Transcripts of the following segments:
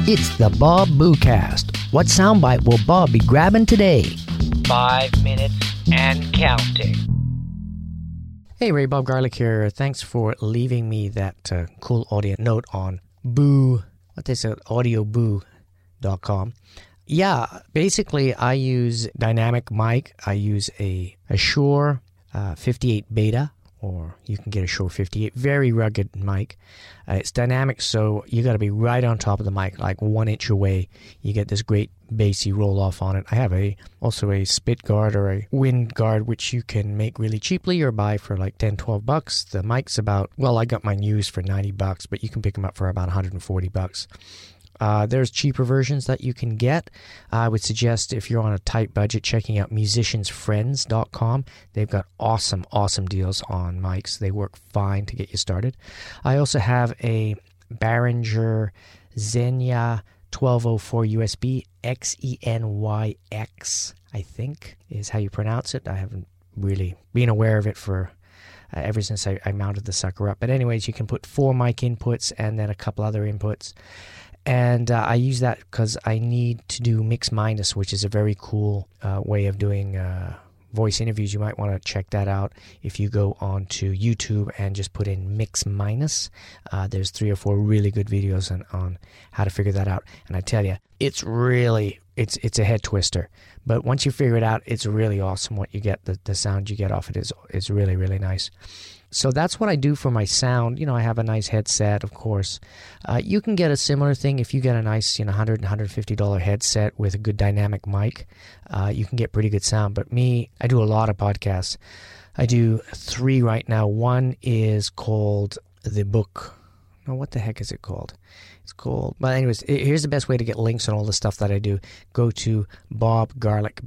It's the Bob Boocast. What soundbite will Bob be grabbing today? 5 minutes and counting. Hey Ray, Bob Garlick here. Thanks for leaving me that cool audio note on Boo, what they said, audioboo.com. Yeah, basically I use dynamic mic. I use a Shure 58 Beta, or you can get a Shure 58, very rugged mic. It's dynamic, so you got to be right on top of the mic, like 1 inch away. You get this great bassy roll off on it. I have also a spit guard or a wind guard, which you can make really cheaply or buy for like $10-12. The mic's about, well, I got mine used for $90, but you can pick them up for about $140. There's cheaper versions that you can get. I would suggest, if you're on a tight budget, checking out musiciansfriends.com. They've got awesome deals on mics. They work fine to get you started. I also have a Behringer Xenia 1204 USB XENYX, I think is how you pronounce it. I haven't really been aware of it for ever since I mounted the sucker up. But anyways, you can put 4 mic inputs and then a couple other inputs. And I use that because I need to do mix minus, which is a very cool way of doing voice interviews. You might want to check that out if you go onto YouTube and just put in mix minus. There's 3 or 4 really good videos on how to figure that out. And I tell you, it's a head twister. But once you figure it out, it's really awesome what you get. The sound you get off it is really, really nice. So that's what I do for my sound. You know, I have a nice headset, of course. You can get a similar thing if you get a nice, $100 and $150 headset with a good dynamic mic. You can get pretty good sound. But me, I do a lot of podcasts. I do 3 right now. One is called The Book. No, what the heck is it called? It's called... But anyways, here's the best way to get links on all the stuff that I do. Go to Bob Garlick,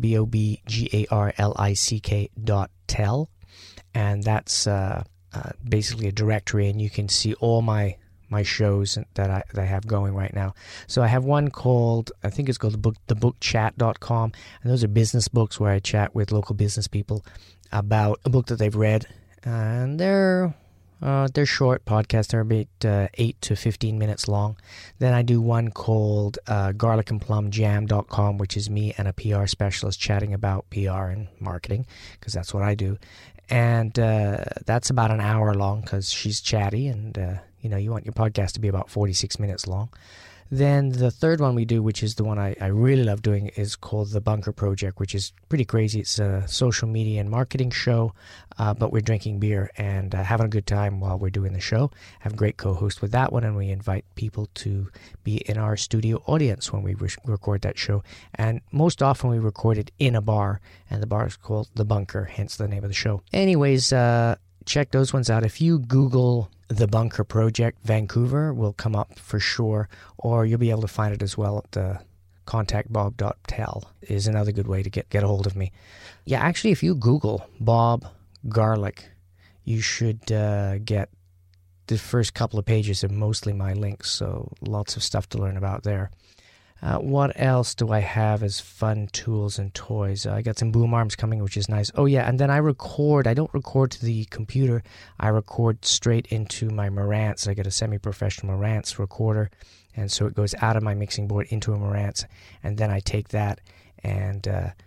BOBGARLICK.tel. And that's basically a directory, and you can see all my shows that I have going right now. So I have one called, I think it's called thebookchat.com, and those are business books where I chat with local business people about a book that they've read, and they're short podcasts. They're about 8 to 15 minutes long. Then I do one called garlickandplumjam.com, which is me and a PR specialist chatting about PR and marketing, because that's what I do. And that's about an hour long because she's chatty, and you want your podcast to be about 46 minutes long. Then the third one we do, which is the one I really love doing, is called The Bunker Project, which is pretty crazy. It's a social media and marketing show, but we're drinking beer and having a good time while we're doing the show. I have a great co-host with that one, and we invite people to be in our studio audience when we record that show. And most often we record it in a bar, and the bar is called The Bunker, hence the name of the show. Anyways, check those ones out. If you Google The Bunker Project Vancouver, will come up for sure, or you'll be able to find it as well at the contactbob.tel is another good way to get a hold of me. Yeah, actually, if you Google Bob Garlick, you should get the first couple of pages of mostly my links, so lots of stuff to learn about there. What else do I have as fun tools and toys? I got some boom arms coming, which is nice. Oh, yeah, and then I record. I don't record to the computer. I record straight into my Marantz. I get a semi-professional Marantz recorder, and so it goes out of my mixing board into a Marantz, and then I take that and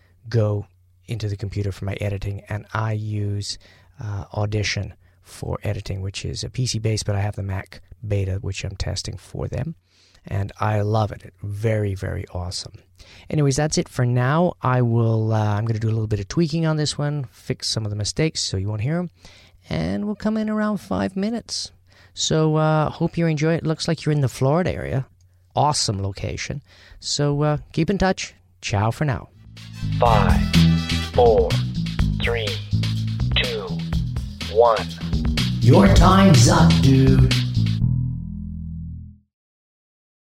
go into the computer for my editing, and I use Audition for editing, which is a PC-based, but I have the Mac Beta, which I'm testing for them. And I love it. It's very, very awesome. Anyways, that's it for now. I'm going to do a little bit of tweaking on this one, fix some of the mistakes so you won't hear them, and we'll come in around 5 minutes. So hope you enjoy it. Looks like you're in the Florida area. Awesome location. So keep in touch. Ciao for now. 5, 4, 3, 2, 1. Your time's up, dude.